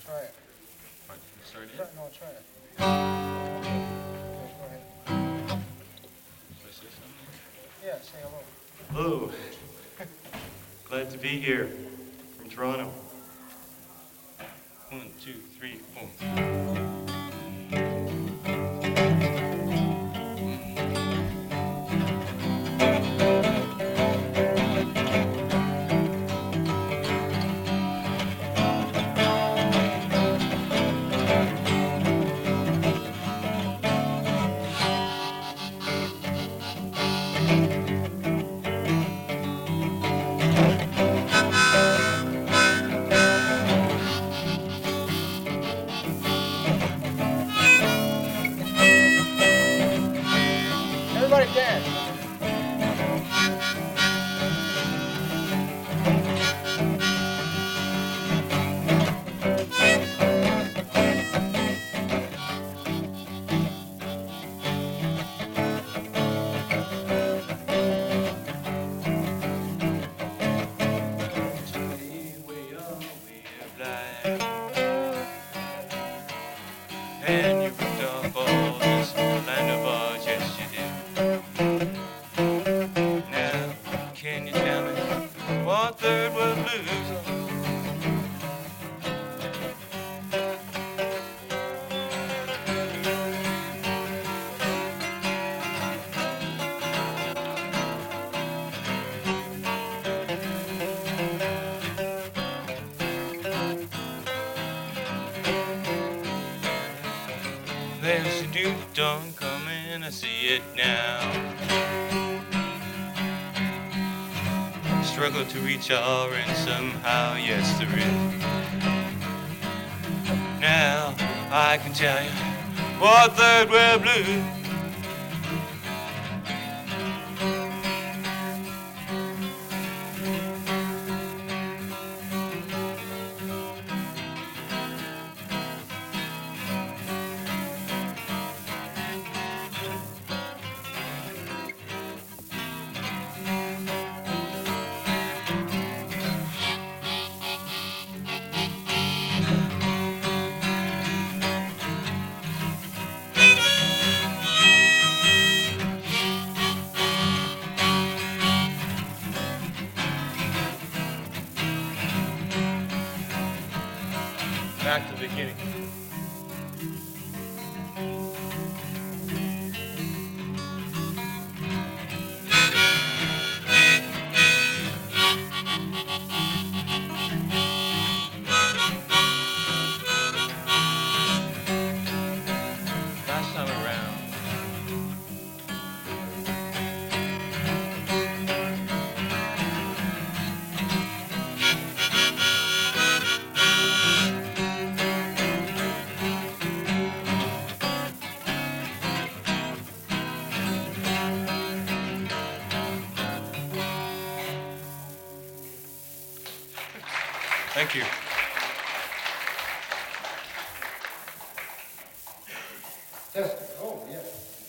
Try it. Right, start Try, again? no, try it. Okay. Go ahead. Should I say something? Yeah, say hello. Hello. Glad to be here from Toronto. 1, 2, 3, 4. Everybody dance. And you picked up all this land of ours, yes you did. Now, can you tell me what third world blues are? There's a new dawn coming, I see it now. Struggle to reach our end somehow, yes there is. Now I can tell you what third world blues. Back to the beginning. Last time around, thank you. Test. Oh, yeah.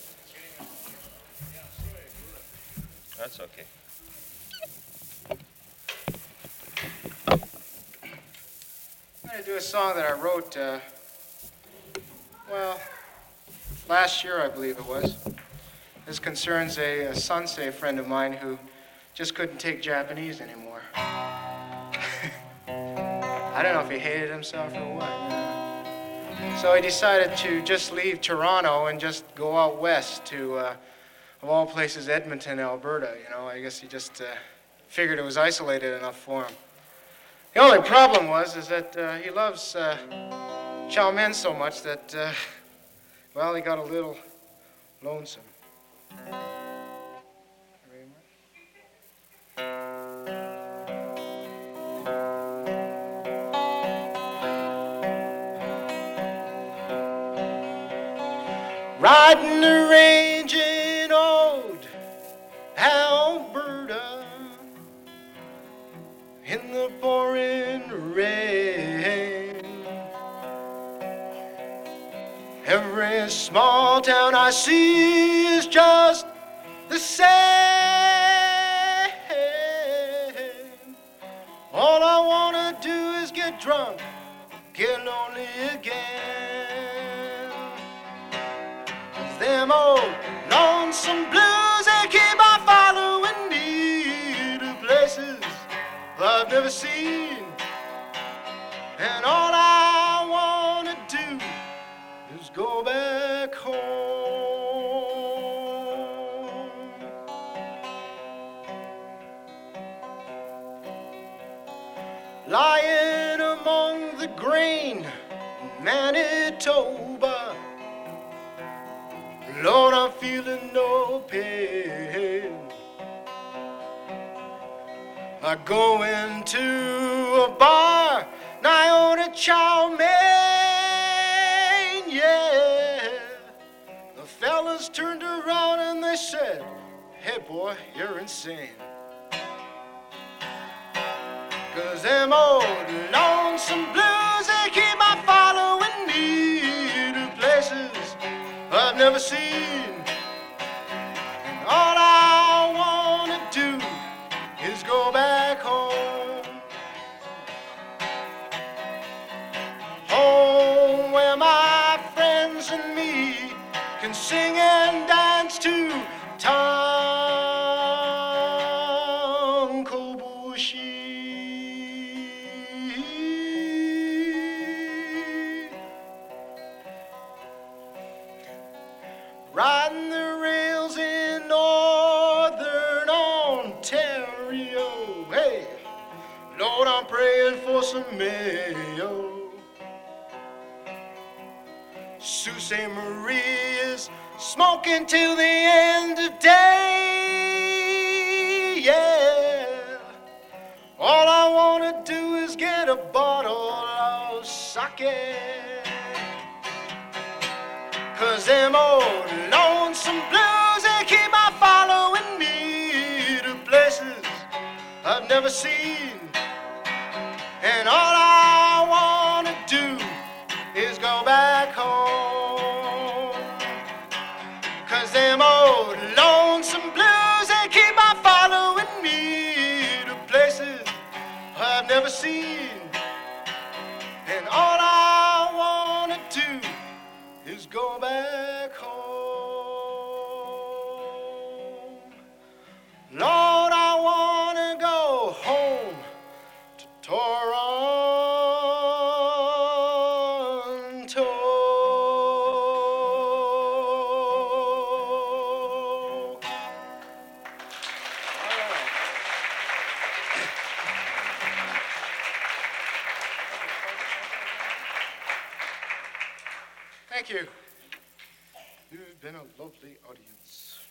That's okay. I'm going to do a song that I wrote, last year, I believe it was. This concerns a Sansei friend of mine who just couldn't take Japanese anymore. I don't know if he hated himself or what. So he decided to just leave Toronto and just go out west to, of all places, Edmonton, Alberta. You know, I guess he just figured it was isolated enough for him. The only problem is that he loves chow mein so much that, he got a little lonesome. Riding the range in old Alberta in the pouring rain. Every small town I see is just the same. All I wanna do is get drunk, get lonely again. 'Cause them old lonesome blues, they keep on following me to places I've never seen. And all I wanna do is go back home. Lying among the grain in Manitoba, Lord, I'm feeling no pain. I go into a bar, and I order chow mein, yeah. The fellas turned around and they said, "Hey boy, you're insane." 'Cause them old lonesome blues, they keep on following me to places I've never seen. And all I wanna do is go back home. Home where my friends and me can sing and dance to Tankobushi. Riding the rails in northern Ontario. Hey, Lord, I'm praying for some mayo. Sault Ste. Marie is smoking till the end of day. Yeah, all I wanna do is get a bottle of sake. 'Cause them old lonesome blues, they keep on following me to places I've never seen. And all I wanna do is go back home. 'Cause them old lonesome blues, they keep on following me to places I've never seen. And all I wanna do is go back home. Lord, I wanna go home to Toronto. Thank you. You've been a lovely audience.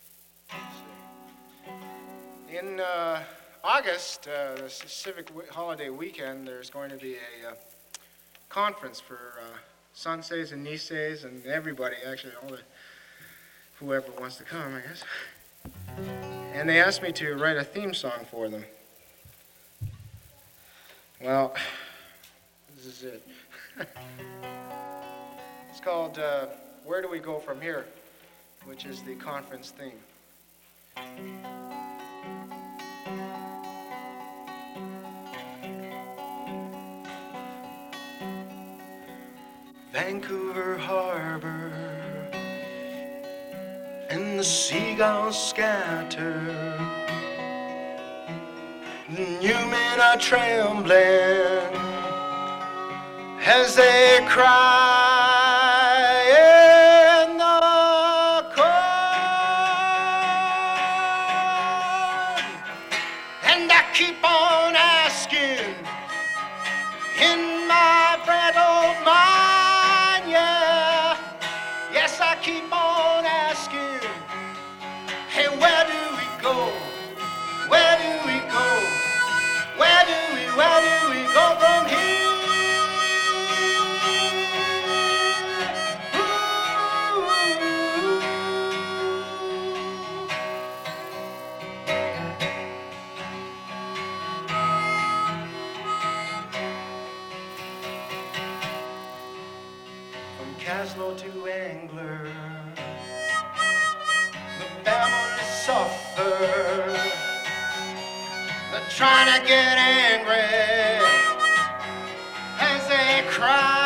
In August, the civic holiday weekend, there's going to be a conference for Sanseis and Niseis and everybody, actually, all the whoever wants to come, I guess. And they asked me to write a theme song for them. Well, this is it. It's called Where Do We Go From Here, which is the conference theme. Vancouver Harbor and the seagulls scatter. The new men are trembling as they cry in the cold. And I keep on asking in my brittle mind, yeah. Yes, I keep on asking, hey, where do we go? Where do we go? Where do we go from here? Caslo to Angler, the family suffer. They're trying to get angry as they cry.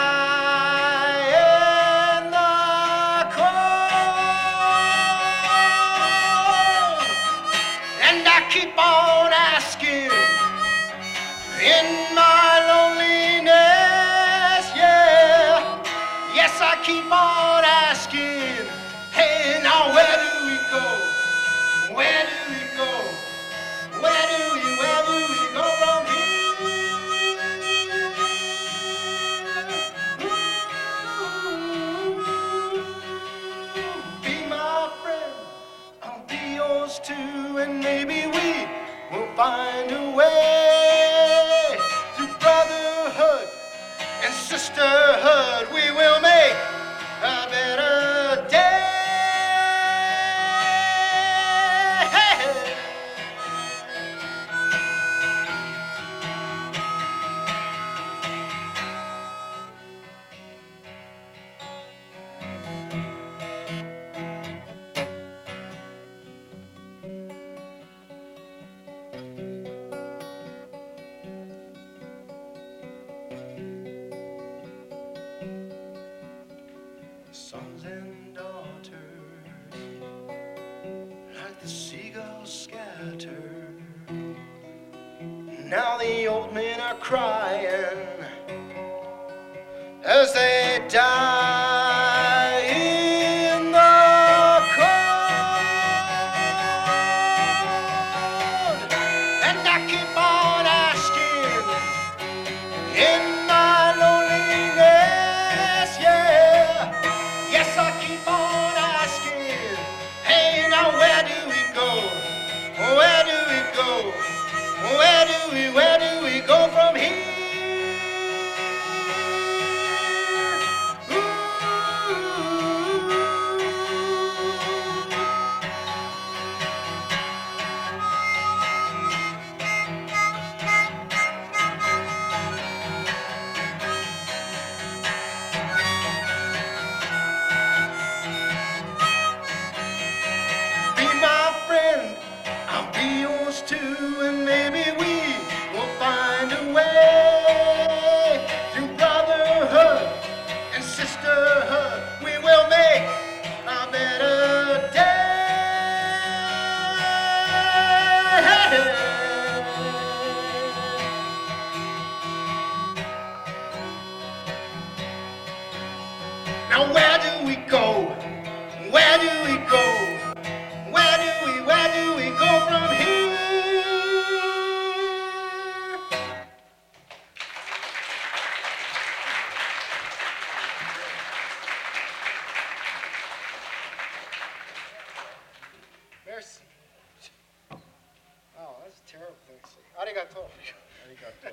find a way. Through brotherhood and sisterhood, we will make a better day. Sons and daughters, like the seagulls scatter. Now the old men are crying as they die in the cold. And I keep on asking in my loneliness, yeah. Yes, I keep on asking, hey, now where do we go? Where do we go? Where do we go from here? Be my friend, I'll be yours too, and maybe we will find a way. Through brotherhood and sisterhood, we will make a better day. Now where do we go? Where do we go? Where do we go from here? Merci. Oh, that's a terrible thing to say. Arigato. Arigato.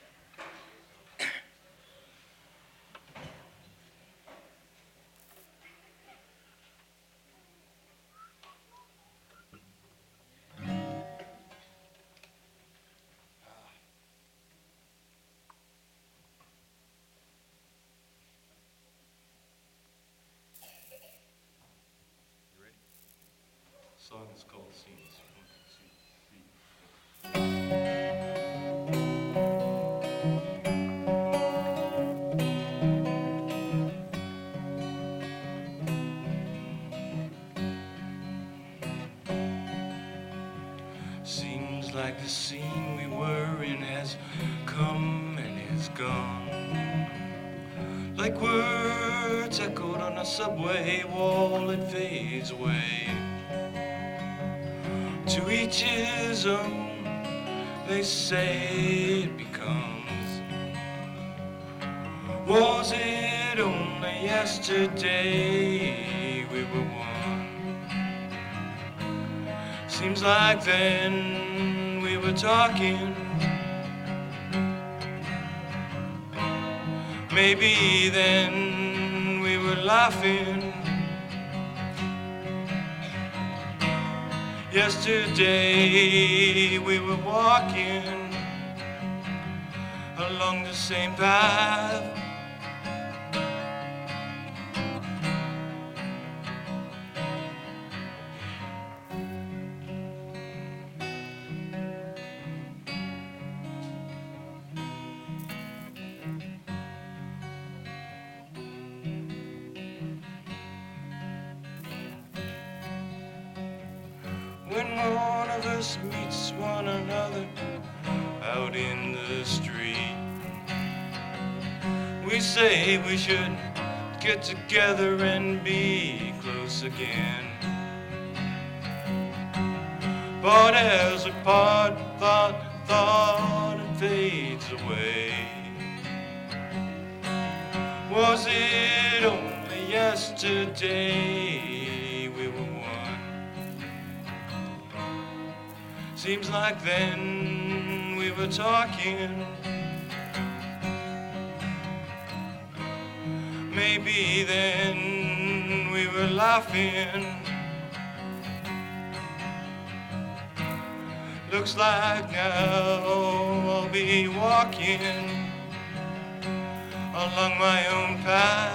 Song is called Scenes. 1, 2, 3. Seems like the scene we were in has come and is gone. Like words echoed on a subway wall, it fades away. To each his own, they say it becomes. Was it only yesterday we were one? Seems like then we were talking. Maybe then we were laughing. Yesterday we were walking along the same path. When one of us meets one another out in the street, we say we should get together and be close again. But as we part, thought, and fades away. Was it only yesterday we were one? Seems like then we were talking. Maybe then we were laughing. Looks like now I'll be walking along my own path.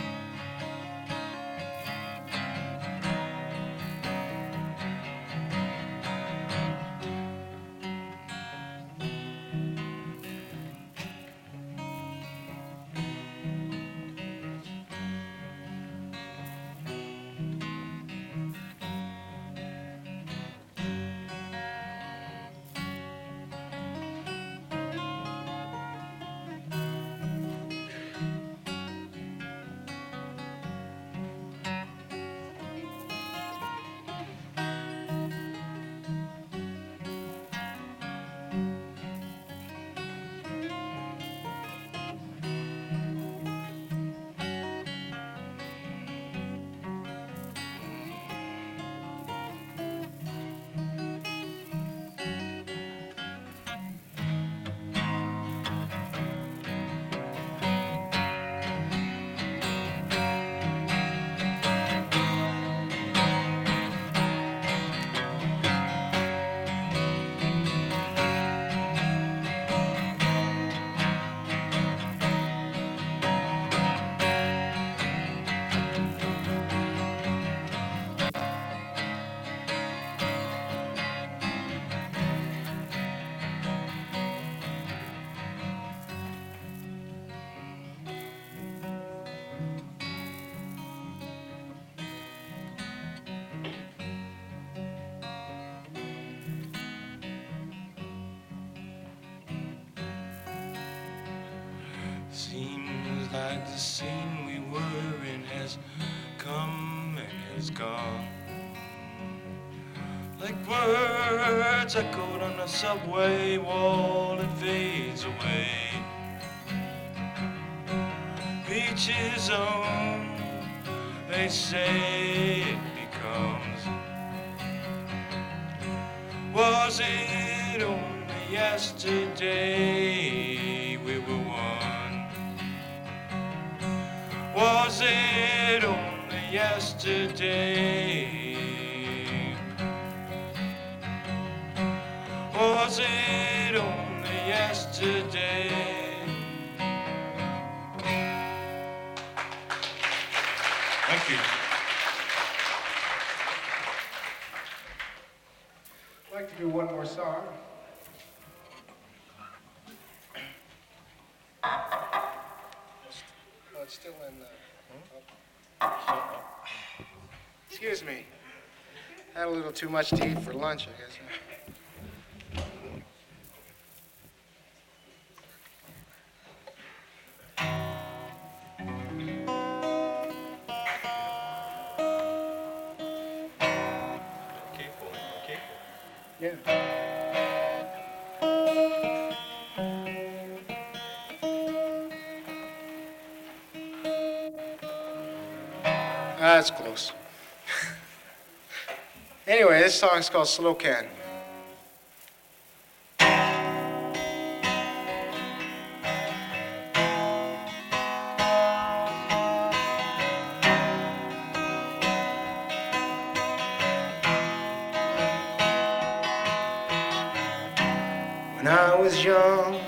Seems like the scene we were in has come and has gone. Like words echoed on a subway wall, it fades away. Beaches own, they say it becomes. Was it only yesterday we were one? Was it only yesterday? Was it only yesterday? Thank you. I'd like to do one more song. Oh, it's still in Excuse me. Had a little too much to eat for lunch, I guess. Yeah. That's close. Anyway, this song's called Slow Can. When I was young,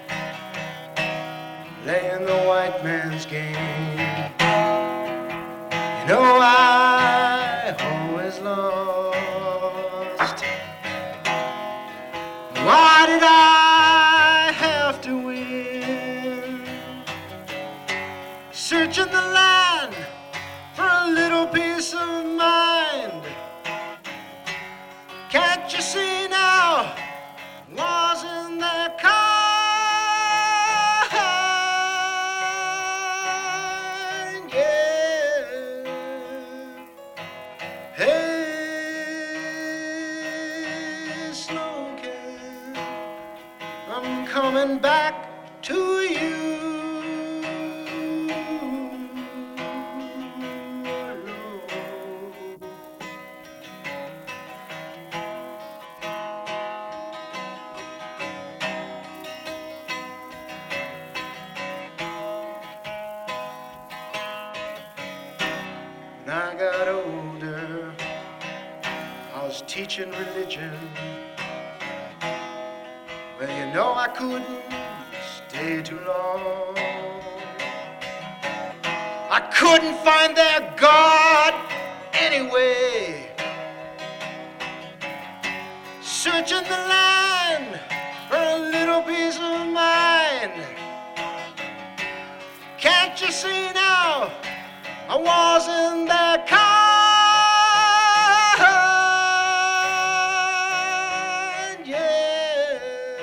playing the white man's game, you know I always lost. Why did I have to win? Searching the land for a little peace of mind. Can't you see now? Wasn't that kind? Yeah. Hey, slow can, I'm coming back to you. Lord. When I got older, I was teaching religion. Well, you know I couldn't stay too long. I couldn't find their God anyway. Searching the land for a little peace of mind. Can't you see now? I wasn't that kind, yeah.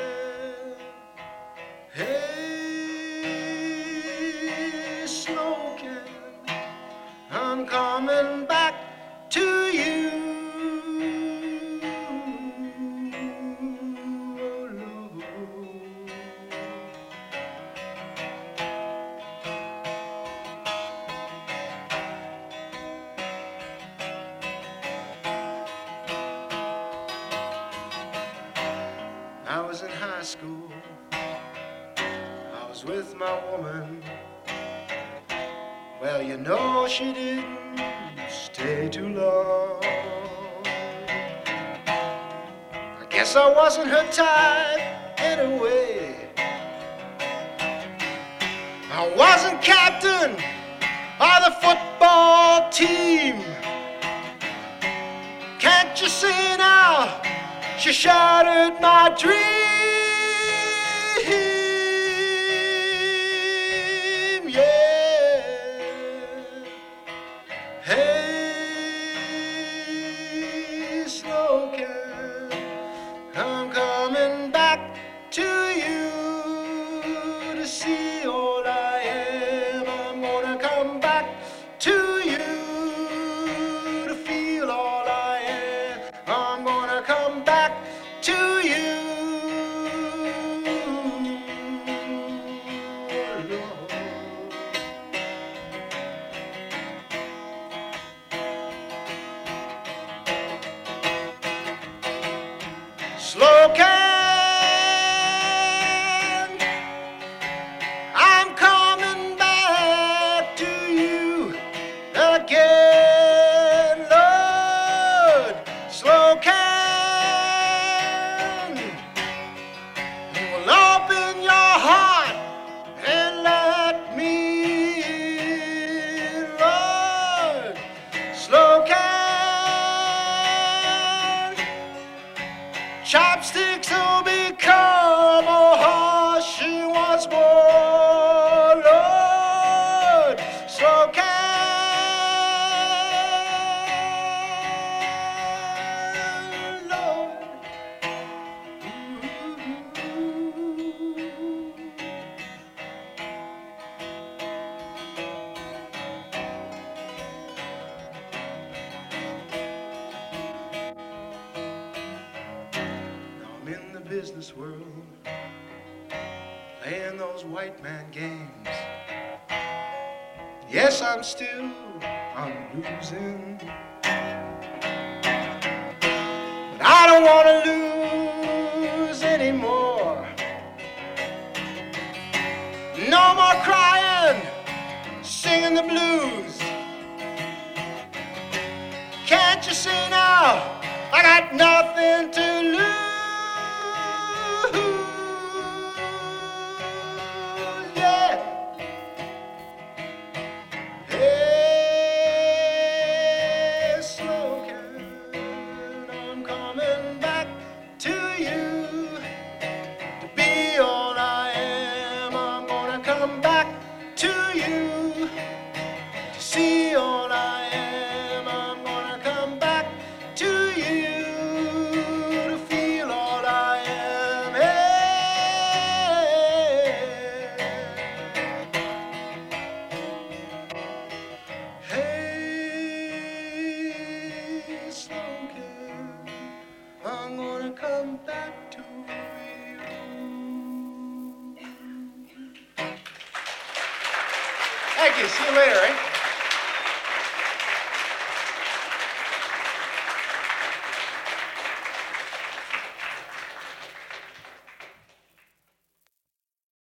Hey, Smoking, I'm coming back to you. Oh, Lord. I was in high school, I was with my woman. Well, you know she didn't stay too long. I guess I wasn't her type anyway. I wasn't captain of the football team. Can't you see now? She shattered my dream, yeah. Hey, Smoking, I'm coming back to you to see all I am. I'm gonna come back to you to feel all I am. I'm gonna come back to you, Lord. Slogan, I'm coming back to you again, Lord. Slogan, well, open your heart and let me in, Lord. Slogan, chopsticks will become a horse she wants more, Lord. Slogan, Lord. I'm in the business world, playing those white man games. Yes, I'm losing. But I don't want to lose anymore. No more crying, singing the blues. Can't you see now? I got nothing to lose. Yeah. Hey, Smoking, I'm coming back to you to be all I am. I'm gonna come back to you to see all I am. I'm gonna come back to you to feel all I am. Hey, Smoking, I'm gonna come back to you. Thank you. See you later, eh?